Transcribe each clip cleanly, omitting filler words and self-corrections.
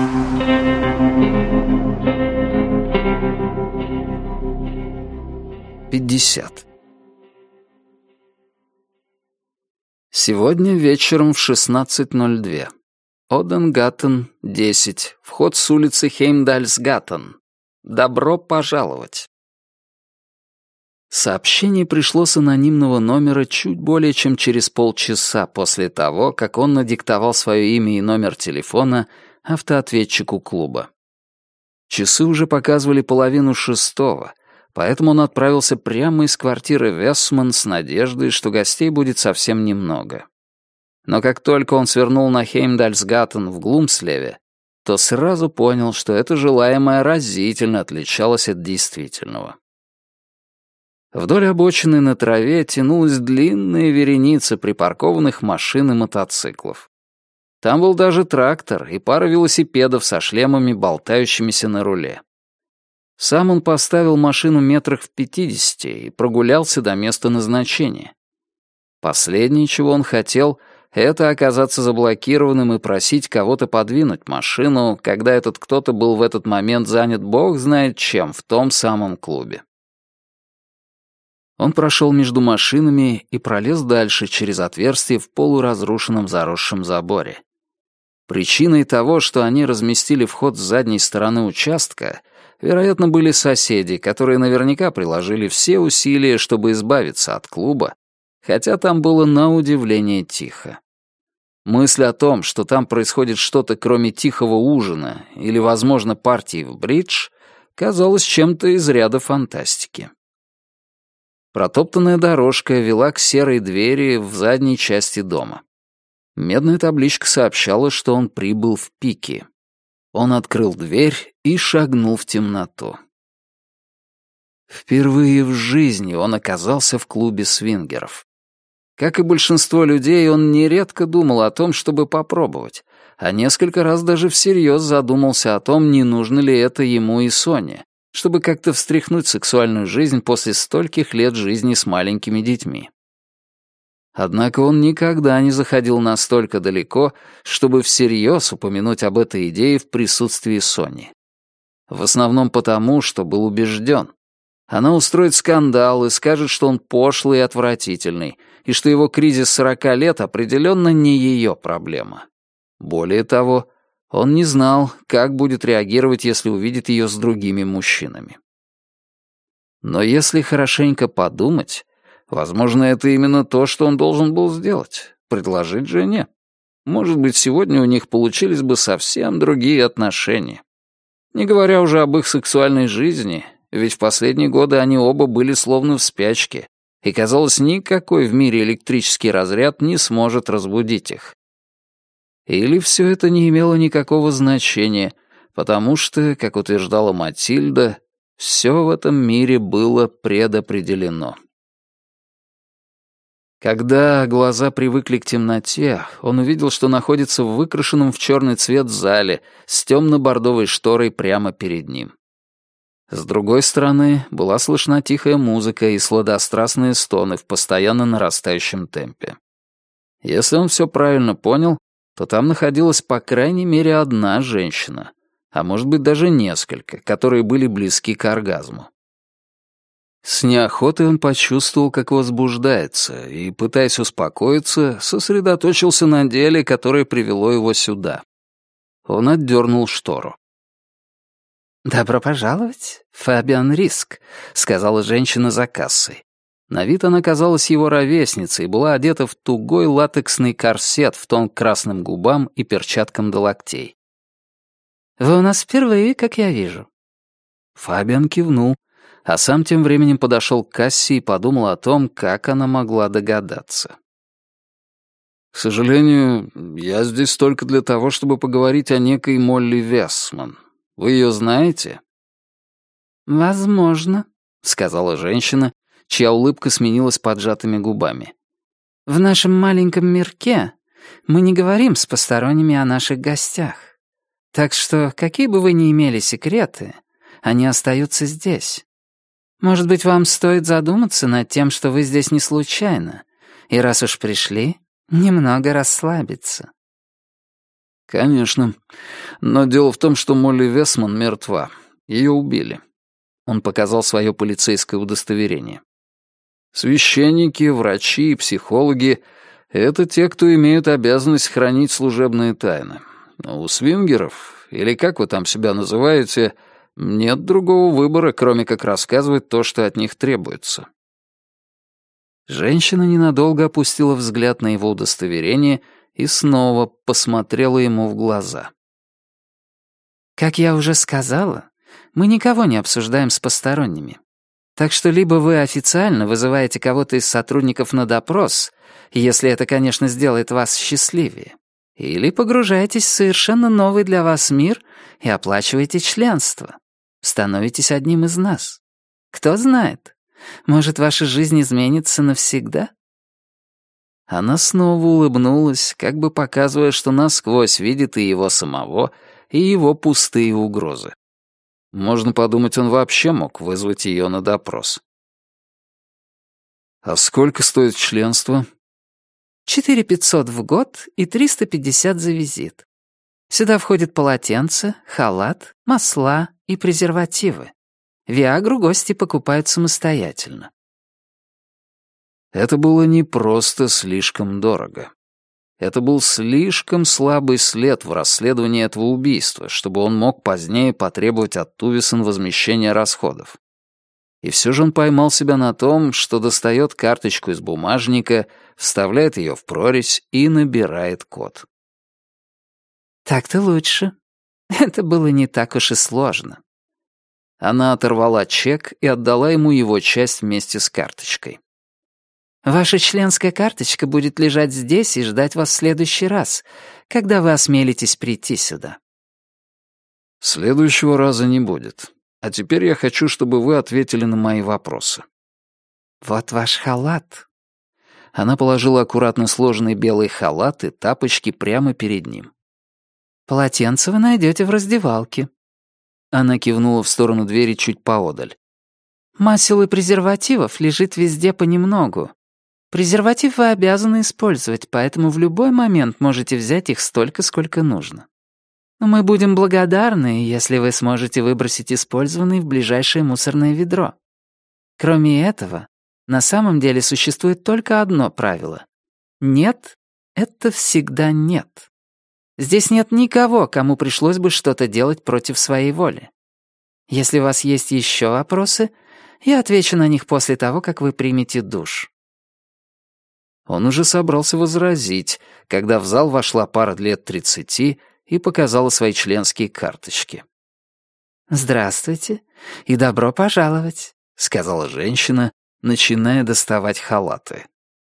50. Сегодня вечером в 16:02. Оденгаттен, 10. Вход с улицы Хеймдальсгаттен. Добро пожаловать. Сообщение пришло с анонимного номера чуть более чем через полчаса после того, как он надиктовал свое имя и номер телефона автоответчику клуба. Часы уже показывали 5:30, поэтому он отправился прямо из квартиры Вессман с надеждой, что гостей будет совсем немного. Но как только он свернул на Хеймдальсгаттен в Глумслеве, то сразу понял, что это желаемое разительно отличалось от действительного. Вдоль обочины на траве тянулась длинная вереница припаркованных машин и мотоциклов. Там был даже трактор и пара велосипедов со шлемами, болтающимися на руле. Сам он поставил машину метрах в 50 и прогулялся до места назначения. Последнее, чего он хотел, это оказаться заблокированным и просить кого-то подвинуть машину, когда этот кто-то был в этот момент занят бог знает чем в том самом клубе. Он прошел между машинами и пролез дальше через отверстие в полуразрушенном заросшем заборе. Причиной того, что они разместили вход с задней стороны участка, вероятно, были соседи, которые наверняка приложили все усилия, чтобы избавиться от клуба, хотя там было на удивление тихо. Мысль о том, что там происходит что-то кроме тихого ужина или, возможно, партии в бридж, казалась чем-то из ряда фантастики. Протоптанная дорожка вела к серой двери в задней части дома. Медная табличка сообщала, что он прибыл в Пики. Он открыл дверь и шагнул в темноту. Впервые в жизни он оказался в клубе свингеров. Как и большинство людей, он нередко думал о том, чтобы попробовать, а несколько раз даже всерьез задумался о том, не нужно ли это ему и Соне, чтобы как-то встряхнуть сексуальную жизнь после стольких лет жизни с маленькими детьми. Однако он никогда не заходил настолько далеко, чтобы всерьез упомянуть об этой идее в присутствии Сони. В основном потому, что был убежден. Она устроит скандал и скажет, что он пошлый и отвратительный, и что его кризис 40 лет определенно не ее проблема. Более того, он не знал, как будет реагировать, если увидит ее с другими мужчинами. Но если хорошенько подумать, возможно, это именно то, что он должен был сделать — предложить жене. Может быть, сегодня у них получились бы совсем другие отношения. Не говоря уже об их сексуальной жизни, ведь в последние годы они оба были словно в спячке, и, казалось, никакой в мире электрический разряд не сможет разбудить их. Или все это не имело никакого значения, потому что, как утверждала Матильда, все в этом мире было предопределено. Когда глаза привыкли к темноте, он увидел, что находится в выкрашенном в черный цвет зале с темно-бордовой шторой прямо перед ним. С другой стороны была слышна тихая музыка и сладострастные стоны в постоянно нарастающем темпе. Если он все правильно понял, то там находилась по крайней мере одна женщина, а может быть даже несколько, которые были близки к оргазму. С неохотой он почувствовал, как возбуждается, и, пытаясь успокоиться, сосредоточился на деле, которое привело его сюда. Он отдернул штору. «Добро пожаловать, Фабиан Риск», — сказала женщина за кассой. На вид она казалась его ровесницей и была одета в тугой латексный корсет в тон к красным губам и перчаткам до локтей. «Вы у нас впервые, как я вижу». Фабиан кивнул, а сам тем временем подошел к кассе и подумал о том, как она могла догадаться. «К сожалению, я здесь только для того, чтобы поговорить о некой Молли Вессман. Вы ее знаете?» «Возможно», — сказала женщина, чья улыбка сменилась поджатыми губами. «В нашем маленьком мирке мы не говорим с посторонними о наших гостях. Так что, какие бы вы ни имели секреты, они остаются здесь. Может быть, вам стоит задуматься над тем, что вы здесь не случайно, и раз уж пришли, немного расслабиться». Конечно. Но дело в том, что Молли Весман мертва. Ее убили. Он показал свое полицейское удостоверение. Священники, врачи и психологи — это те, кто имеют обязанность хранить служебные тайны. Но у свингеров, или как вы там себя называете, нет другого выбора, кроме как рассказывать то, что от них требуется. Женщина ненадолго опустила взгляд на его удостоверение и снова посмотрела ему в глаза. «Как я уже сказала, мы никого не обсуждаем с посторонними. Так что либо вы официально вызываете кого-то из сотрудников на допрос, если это, конечно, сделает вас счастливее, или погружаетесь в совершенно новый для вас мир и оплачиваете членство. Становитесь одним из нас. Кто знает, может, ваша жизнь изменится навсегда?» Она снова улыбнулась, как бы показывая, что насквозь видит и его самого, и его пустые угрозы. Можно подумать, он вообще мог вызвать ее на допрос. «А сколько стоит членство?» 4500 в год и 350 за визит. Сюда входит полотенце, халат, масла и презервативы. Виагру гости покупают самостоятельно. Это было не просто слишком дорого. Это был слишком слабый след в расследовании этого убийства, чтобы он мог позднее потребовать от Тувисон возмещения расходов. И все же он поймал себя на том, что достает карточку из бумажника, вставляет ее в прорезь и набирает код. «Так-то лучше. Это было не так уж и сложно». Она оторвала чек и отдала ему его часть вместе с карточкой. «Ваша членская карточка будет лежать здесь и ждать вас в следующий раз, когда вы осмелитесь прийти сюда». «Следующего раза не будет. А теперь я хочу, чтобы вы ответили на мои вопросы». «Вот ваш халат». Она положила аккуратно сложенный белый халат и тапочки прямо перед ним. «Полотенце вы найдете в раздевалке». Она кивнула в сторону двери чуть поодаль. «Масел и презервативов лежит везде понемногу. Презерватив вы обязаны использовать, поэтому в любой момент можете взять их столько, сколько нужно. Но мы будем благодарны, если вы сможете выбросить использованный в ближайшее мусорное ведро. Кроме этого, на самом деле существует только одно правило. Нет — это всегда нет. Здесь нет никого, кому пришлось бы что-то делать против своей воли. Если у вас есть еще вопросы, я отвечу на них после того, как вы примете душ». Он уже собрался возразить, когда в зал вошла пара лет 30 и показала свои членские карточки. «Здравствуйте и добро пожаловать», — сказала женщина, начиная доставать халаты.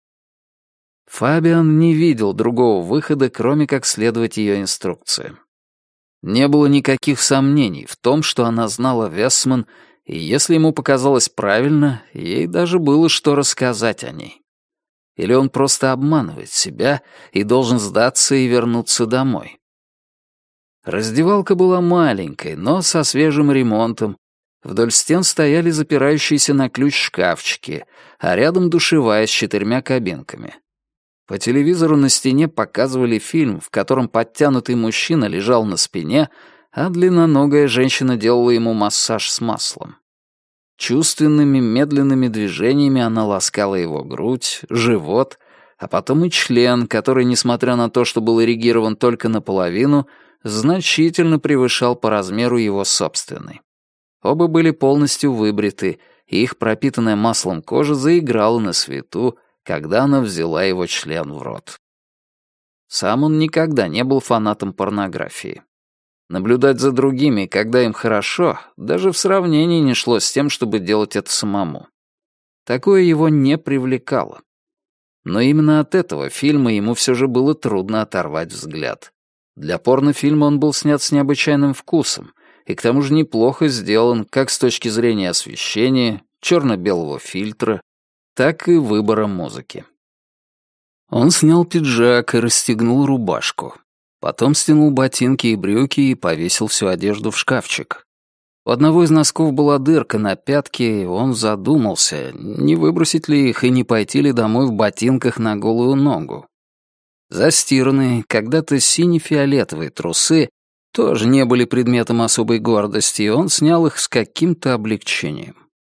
Фабиан не видел другого выхода, кроме как следовать ее инструкциям. Не было никаких сомнений в том, что она знала Весман, и если ему показалось правильно, ей даже было что рассказать о ней. Или он просто обманывает себя и должен сдаться и вернуться домой. Раздевалка была маленькой, но со свежим ремонтом. Вдоль стен стояли запирающиеся на ключ шкафчики, а рядом душевая с 4 кабинками. По телевизору на стене показывали фильм, в котором подтянутый мужчина лежал на спине, а длинноногая женщина делала ему массаж с маслом. Чувственными, медленными движениями она ласкала его грудь, живот, а потом и член, который, несмотря на то, что был эрегирован только наполовину, значительно превышал по размеру его собственный. Оба были полностью выбриты, и их пропитанная маслом кожа заиграла на свету, когда она взяла его член в рот. Сам он никогда не был фанатом порнографии. Наблюдать за другими, когда им хорошо, даже в сравнении не шло с тем, чтобы делать это самому. Такое его не привлекало. Но именно от этого фильма ему все же было трудно оторвать взгляд. Для порнофильма он был снят с необычайным вкусом, и к тому же неплохо сделан как с точки зрения освещения, черно-белого фильтра, так и выбора музыки. Он снял пиджак и расстегнул рубашку. Потом стянул ботинки и брюки и повесил всю одежду в шкафчик. У одного из носков была дырка на пятке, и он задумался, не выбросить ли их и не пойти ли домой в ботинках на голую ногу. Застиранные, когда-то сине-фиолетовые трусы тоже не были предметом особой гордости, и он снял их с каким-то облегчением.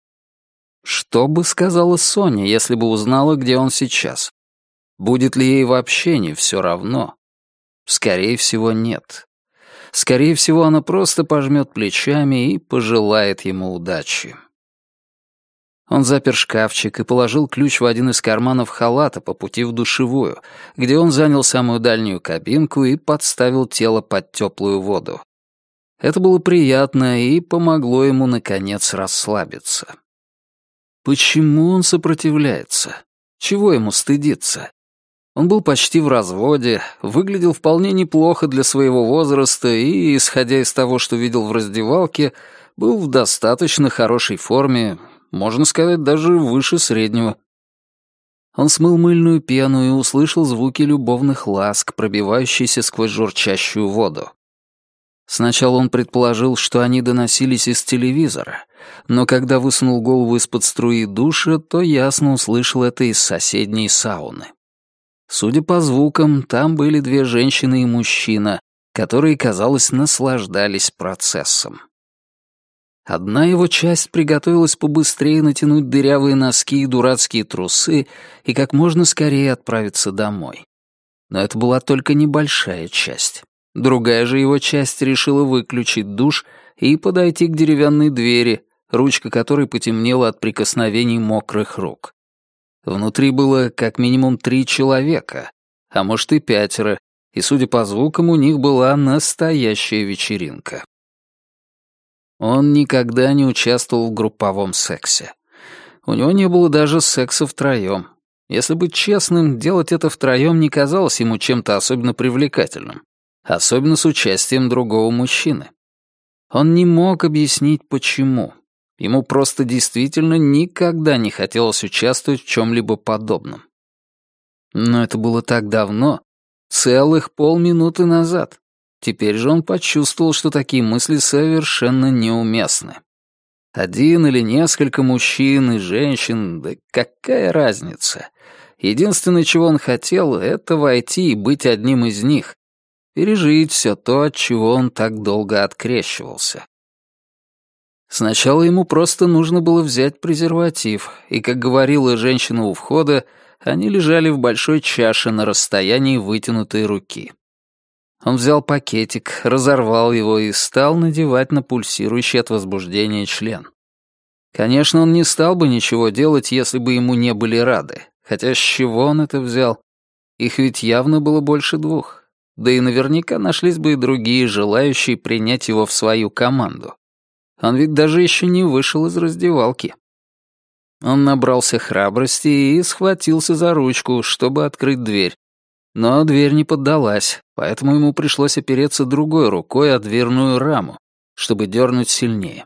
Что бы сказала Соня, если бы узнала, где он сейчас? Будет ли ей вообще не все равно? Скорее всего, нет. Скорее всего, она просто пожмет плечами и пожелает ему удачи. Он запер шкафчик и положил ключ в один из карманов халата по пути в душевую, где он занял самую дальнюю кабинку и подставил тело под теплую воду. Это было приятно и помогло ему, наконец, расслабиться. Почему он сопротивляется? Чего ему стыдиться? Он был почти в разводе, выглядел вполне неплохо для своего возраста и, исходя из того, что видел в раздевалке, был в достаточно хорошей форме, можно сказать, даже выше среднего. Он смыл мыльную пену и услышал звуки любовных ласк, пробивающиеся сквозь журчащую воду. Сначала он предположил, что они доносились из телевизора, но когда высунул голову из-под струи душа, то ясно услышал это из соседней сауны. Судя по звукам, там были две женщины и мужчина, которые, казалось, наслаждались процессом. Одна его часть приготовилась побыстрее натянуть дырявые носки и дурацкие трусы и как можно скорее отправиться домой. Но это была только небольшая часть. Другая же его часть решила выключить душ и подойти к деревянной двери, ручка которой потемнела от прикосновений мокрых рук. Внутри было как минимум 3 человека, а может и 5, и, судя по звукам, у них была настоящая вечеринка. Он никогда не участвовал в групповом сексе. У него не было даже секса втроем. Если быть честным, делать это втроем не казалось ему чем-то особенно привлекательным, особенно с участием другого мужчины. Он не мог объяснить, почему. Ему просто действительно никогда не хотелось участвовать в чем-либо подобном. Но это было так давно, целых полминуты назад. Теперь же он почувствовал, что такие мысли совершенно неуместны. Один или несколько мужчин и женщин, да какая разница? Единственное, чего он хотел, это войти и быть одним из них, пережить все то, от чего он так долго открещивался. Сначала ему просто нужно было взять презерватив, и, как говорила женщина у входа, они лежали в большой чаше на расстоянии вытянутой руки. Он взял пакетик, разорвал его и стал надевать на пульсирующий от возбуждения член. Конечно, он не стал бы ничего делать, если бы ему не были рады. Хотя с чего он это взял? Их ведь явно было больше 2. Да и наверняка нашлись бы и другие, желающие принять его в свою команду. Он ведь даже еще не вышел из раздевалки. Он набрался храбрости и схватился за ручку, чтобы открыть дверь. Но дверь не поддалась, поэтому ему пришлось опереться другой рукой о дверную раму, чтобы дернуть сильнее.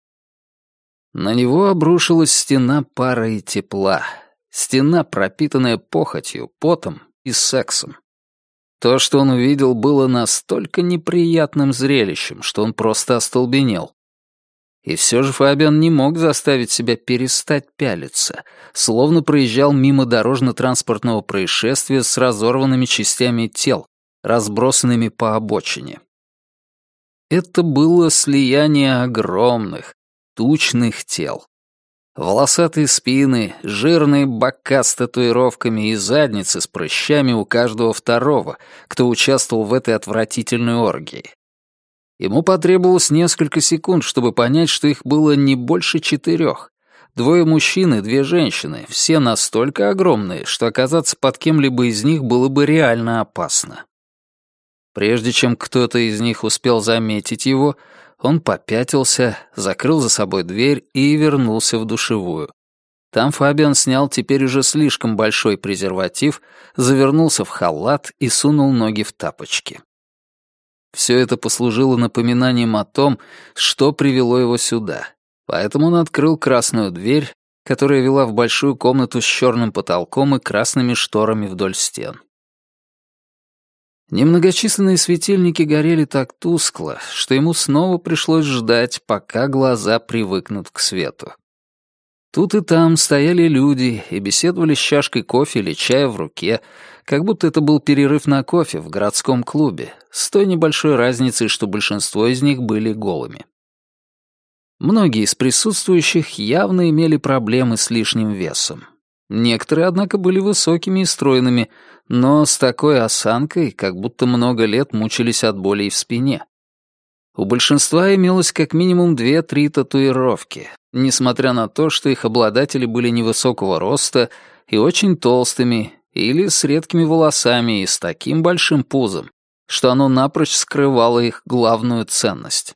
На него обрушилась стена пара и тепла. Стена, пропитанная похотью, потом и сексом. То, что он увидел, было настолько неприятным зрелищем, что он просто остолбенел. И все же Фабиан не мог заставить себя перестать пялиться, словно проезжал мимо дорожно-транспортного происшествия с разорванными частями тел, разбросанными по обочине. Это было слияние огромных, тучных тел. Волосатые спины, жирные бока с татуировками и задницы с прыщами у каждого второго, кто участвовал в этой отвратительной оргии. Ему потребовалось несколько секунд, чтобы понять, что их было не больше 4. 2 мужчин и 2 женщины, все настолько огромные, что оказаться под кем-либо из них было бы реально опасно. Прежде чем кто-то из них успел заметить его, он попятился, закрыл за собой дверь и вернулся в душевую. Там Фабиан снял теперь уже слишком большой презерватив, завернулся в халат и сунул ноги в тапочки. Все это послужило напоминанием о том, что привело его сюда. Поэтому он открыл красную дверь, которая вела в большую комнату с черным потолком и красными шторами вдоль стен. Немногочисленные светильники горели так тускло, что ему снова пришлось ждать, пока глаза привыкнут к свету. Тут и там стояли люди и беседовали с чашкой кофе или чая в руке, как будто это был перерыв на кофе в городском клубе, с той небольшой разницей, что большинство из них были голыми. Многие из присутствующих явно имели проблемы с лишним весом. Некоторые, однако, были высокими и стройными, но с такой осанкой, как будто много лет мучились от болей в спине. У большинства имелось как минимум 2-3 татуировки, несмотря на то, что их обладатели были невысокого роста и очень толстыми, или с редкими волосами и с таким большим пузом, что оно напрочь скрывало их главную ценность.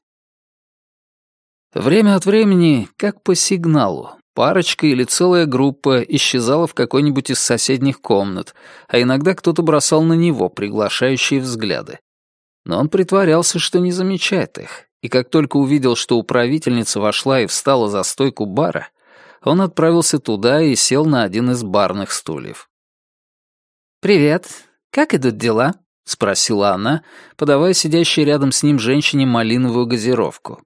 Время от времени, как по сигналу, парочка или целая группа исчезала в какой-нибудь из соседних комнат, а иногда кто-то бросал на него приглашающие взгляды. Но он притворялся, что не замечает их, и как только увидел, что управительница вошла и встала за стойку бара, он отправился туда и сел на один из барных стульев. «Привет. Как идут дела?» — спросила она, подавая сидящей рядом с ним женщине малиновую газировку.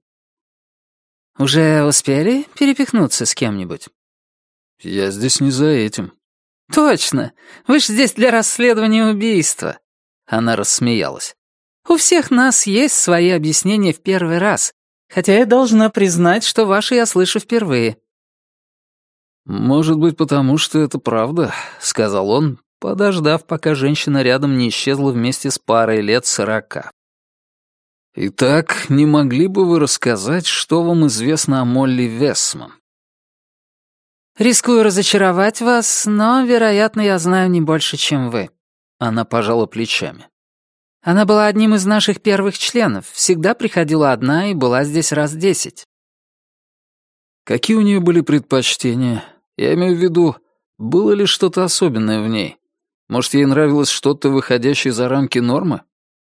«Уже успели перепихнуться с кем-нибудь?» «Я здесь не за этим». «Точно! Вы ж здесь для расследования убийства!» Она рассмеялась. «У всех нас есть свои объяснения в первый раз, хотя я должна признать, что ваши я слышу впервые». «Может быть, потому что это правда», — сказал он, подождав, пока женщина рядом не исчезла вместе с парой лет 40. «Итак, не могли бы вы рассказать, что вам известно о Молли Вессман?» «Рискую разочаровать вас, но, вероятно, я знаю не больше, чем вы». Она пожала плечами. «Она была одним из наших первых членов, всегда приходила одна и была здесь раз 10. «Какие у нее были предпочтения? Я имею в виду, было ли что-то особенное в ней? Может, ей нравилось что-то, выходящее за рамки нормы?»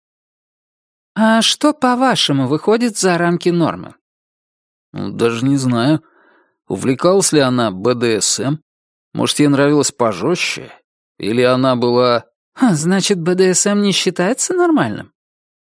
«А что, по-вашему, выходит за рамки нормы?» «Даже не знаю. Увлекалась ли она БДСМ? Может, ей нравилось пожестче? Или она была...» «Значит, БДСМ не считается нормальным?»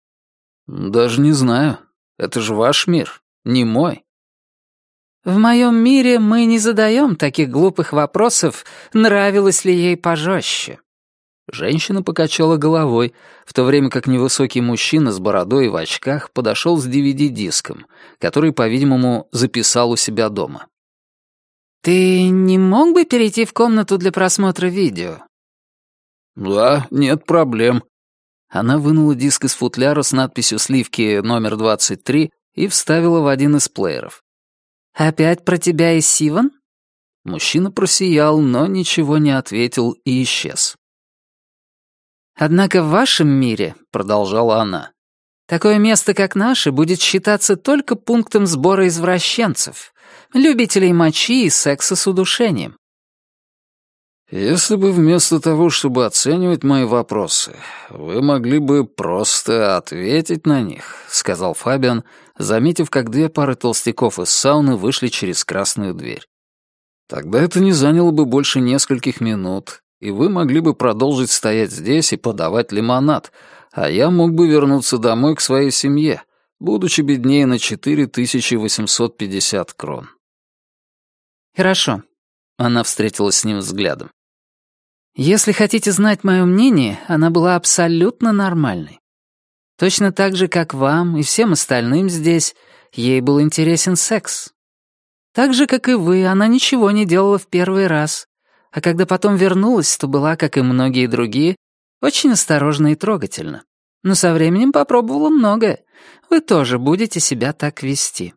«Даже не знаю. Это же ваш мир, не мой». «В моем мире мы не задаем таких глупых вопросов, нравилось ли ей пожестче». Женщина покачала головой, в то время как невысокий мужчина с бородой и в очках подошел с DVD-диском, который, по-видимому, записал у себя дома. «Ты не мог бы перейти в комнату для просмотра видео?» «Да, нет проблем». Она вынула диск из футляра с надписью «Сливки номер 23» и вставила в один из плееров. «Опять про тебя и Сиван?» Мужчина просиял, но ничего не ответил и исчез. «Однако в вашем мире, — продолжала она, — такое место, как наше, будет считаться только пунктом сбора извращенцев, любителей мочи и секса с удушением». «Если бы вместо того, чтобы оценивать мои вопросы, вы могли бы просто ответить на них», — сказал Фабиан, заметив, как 2 пары толстяков из сауны вышли через красную дверь. «Тогда это не заняло бы больше нескольких минут, и вы могли бы продолжить стоять здесь и подавать лимонад, а я мог бы вернуться домой к своей семье, будучи беднее на 4850 крон». «Хорошо», — она встретилась с ним взглядом. «Если хотите знать мое мнение, она была абсолютно нормальной. Точно так же, как вам и всем остальным здесь, ей был интересен секс. Так же, как и вы, она ничего не делала в первый раз, а когда потом вернулась, то была, как и многие другие, очень осторожна и трогательна. Но со временем попробовала многое. Вы тоже будете себя так вести».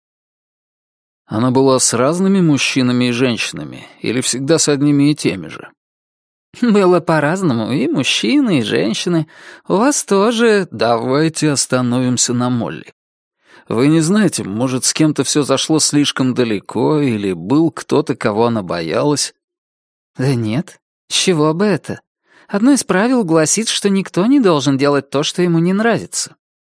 «Она была с разными мужчинами и женщинами или всегда с одними и теми же?» «Было по-разному, и мужчины, и женщины. У вас тоже...» «Давайте остановимся на Молли. Вы не знаете, может, с кем-то все зашло слишком далеко, или был кто-то, кого она боялась?» «Да нет. С чего бы это? Одно из правил гласит, что никто не должен делать то, что ему не нравится».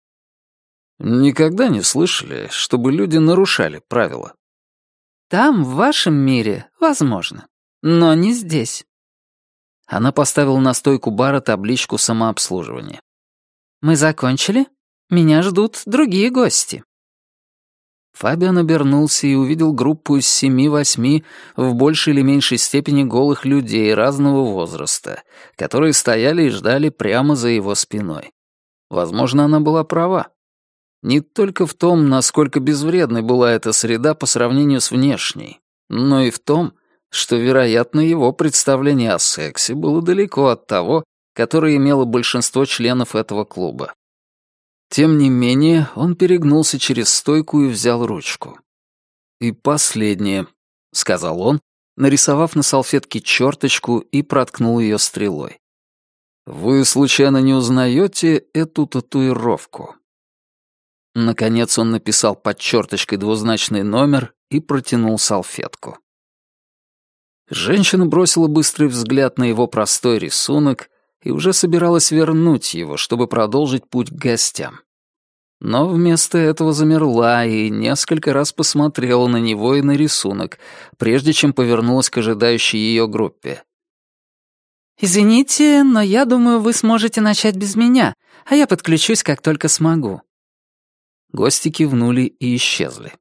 «Никогда не слышали, чтобы люди нарушали правила?» «Там, в вашем мире, возможно. Но не здесь». Она поставила на стойку бара табличку самообслуживания. «Мы закончили? Меня ждут другие гости». Фабиан обернулся и увидел группу из 7-8 в большей или меньшей степени голых людей разного возраста, которые стояли и ждали прямо за его спиной. Возможно, она была права. Не только в том, насколько безвредной была эта среда по сравнению с внешней, но и в том, что, вероятно, его представление о сексе было далеко от того, которое имело большинство членов этого клуба. Тем не менее, он перегнулся через стойку и взял ручку. «И последнее», — сказал он, нарисовав на салфетке черточку и проткнул ее стрелой. «Вы, случайно, не узнаете эту татуировку?» Наконец он написал под черточкой двузначный номер и протянул салфетку. Женщина бросила быстрый взгляд на его простой рисунок и уже собиралась вернуть его, чтобы продолжить путь к гостям. Но вместо этого замерла и несколько раз посмотрела на него и на рисунок, прежде чем повернулась к ожидающей ее группе. «Извините, но я думаю, вы сможете начать без меня, а я подключусь, как только смогу». Гости кивнули и исчезли.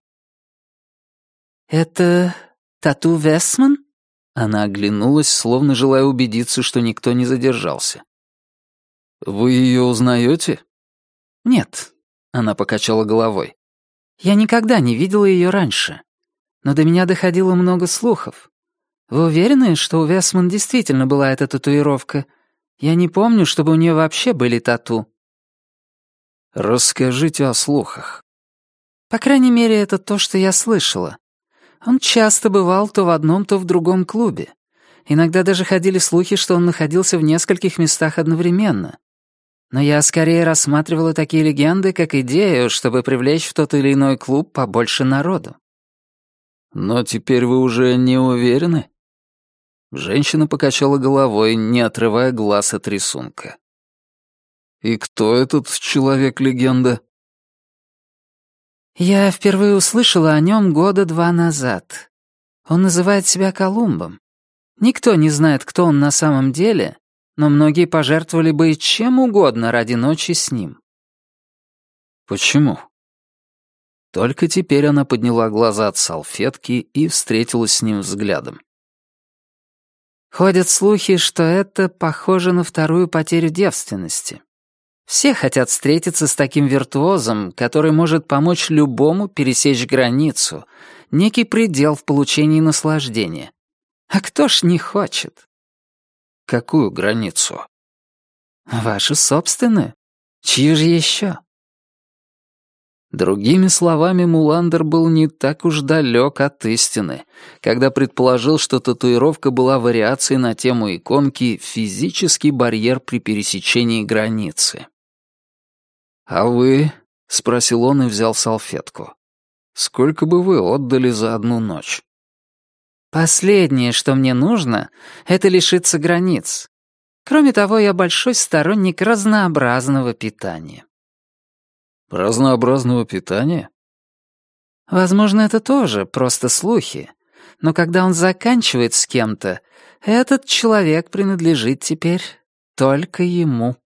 «Это Тату Весман?» Она оглянулась, словно желая убедиться, что никто не задержался. «Вы ее узнаете?» «Нет», — она покачала головой. «Я никогда не видела ее раньше. Но до меня доходило много слухов. Вы уверены, что у Весман действительно была эта татуировка? Я не помню, чтобы у нее вообще были тату». «Расскажите о слухах». «По крайней мере, это то, что я слышала. Он часто бывал то в одном, то в другом клубе. Иногда даже ходили слухи, что он находился в нескольких местах одновременно. Но я скорее рассматривала такие легенды как идею, чтобы привлечь в тот или иной клуб побольше народу». «Но теперь вы уже не уверены?» Женщина покачала головой, не отрывая глаз от рисунка. «И кто этот человек-легенда?» «Я впервые услышала о нем 2 года назад. Он называет себя Колумбом. Никто не знает, кто он на самом деле, но многие пожертвовали бы чем угодно ради ночи с ним». «Почему?» Только теперь она подняла глаза от салфетки и встретилась с ним взглядом. «Ходят слухи, что это похоже на вторую потерю девственности. Все хотят встретиться с таким виртуозом, который может помочь любому пересечь границу, некий предел в получении наслаждения. А кто ж не хочет?» «Какую границу?» «Вашу собственную. Чью же еще?» Другими словами, Муландер был не так уж далек от истины, когда предположил, что татуировка была вариацией на тему иконки «Физический барьер при пересечении границы». «А вы?» — спросил он и взял салфетку. «Сколько бы вы отдали за одну ночь?» «Последнее, что мне нужно, это лишиться границ. Кроме того, я большой сторонник разнообразного питания». «Разнообразного питания?» «Возможно, это тоже просто слухи. Но когда он заканчивает с кем-то, этот человек принадлежит теперь только ему».